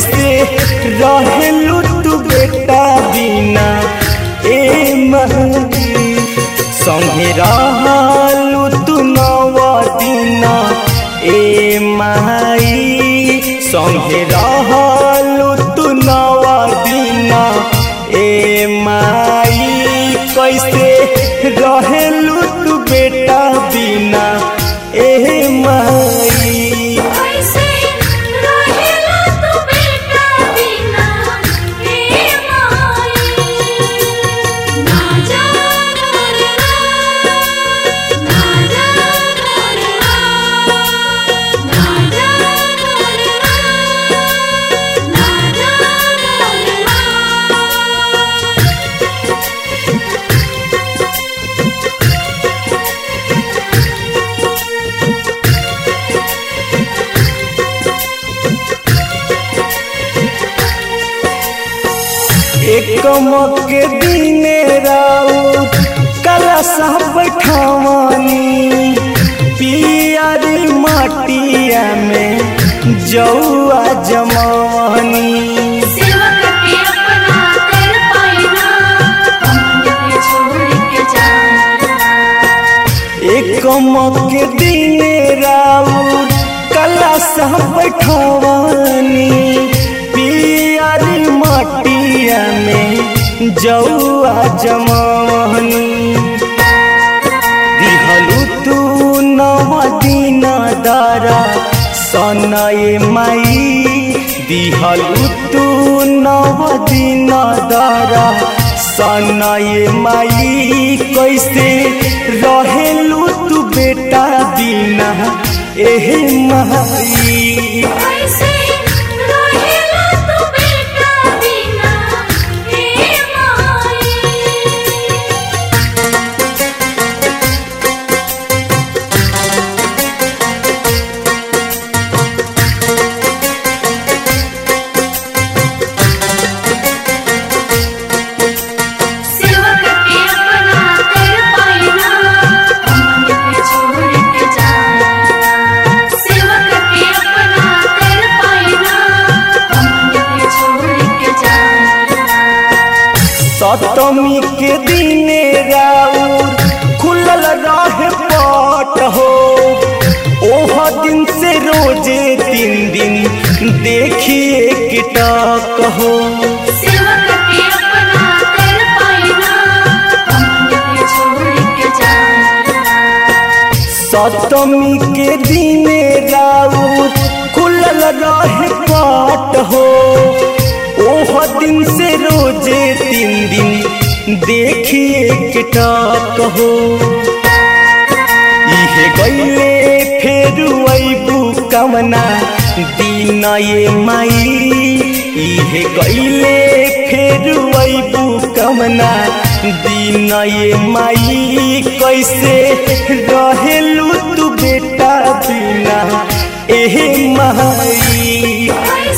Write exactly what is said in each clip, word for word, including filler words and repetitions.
कैसे रहेलू तू बेटा बिना ए माई संगे रहलू तू नव दिन ए माई संगे रहलू तू नव दिन ए माई कैसे रहेलू तू बेटा बिना ए माई एक मौके दीने राउ कला साहब बैठावानी पियारी माटिया में जौआ जमावानी एक मौके दीने राउ कला साहब बैठावानी पियारी माटिया में जौआ जमावनी दिहलू तू नव दिन दारा सनए माई दिहलू तू नव दिन दारा सनए माई कैसे रहेलू तू बेटा बिना एहे माई सप्तमी के दिने राउर खुलल रहे पट हो ओह दिन से रोजे तीन दिन देखिए किटक हो सप्तमी के दिने राउर खुलल रहे पट हो ओह दिन से रोजे तीन दिन देखिए किटक हो इहे गईले फेर अबू कमना दिन ये माई इहे गईले फेर अबू कमना दिन ये माई कैसे रहेलू तू बेटा बिना एहे माई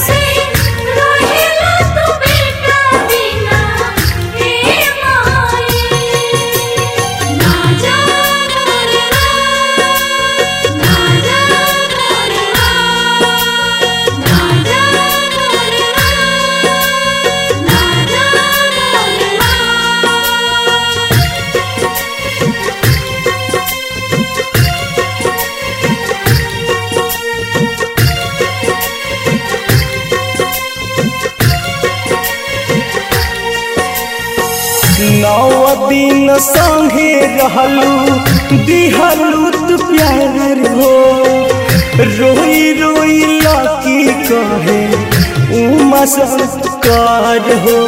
नौ दिन संगे रहलू दिहलू तू प्यार हो रोई रोई लाकी कहे उमा संस्कार हो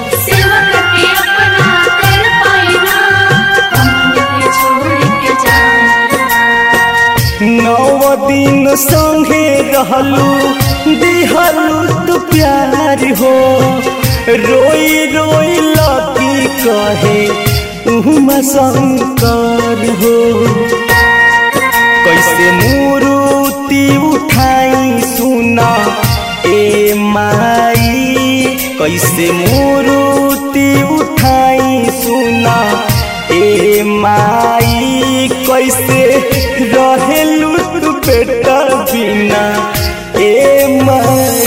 नौ दिन संगे रहलू दिहलू तू प्यार हो रोई रोई लाकी कहे उमा शंकर हो कैसे मूर्ति उठाई सुना ए माई कैसे मूर्ति उठाई सुना ए माई कैसे रहेलू तू बेटा बिना ए माई।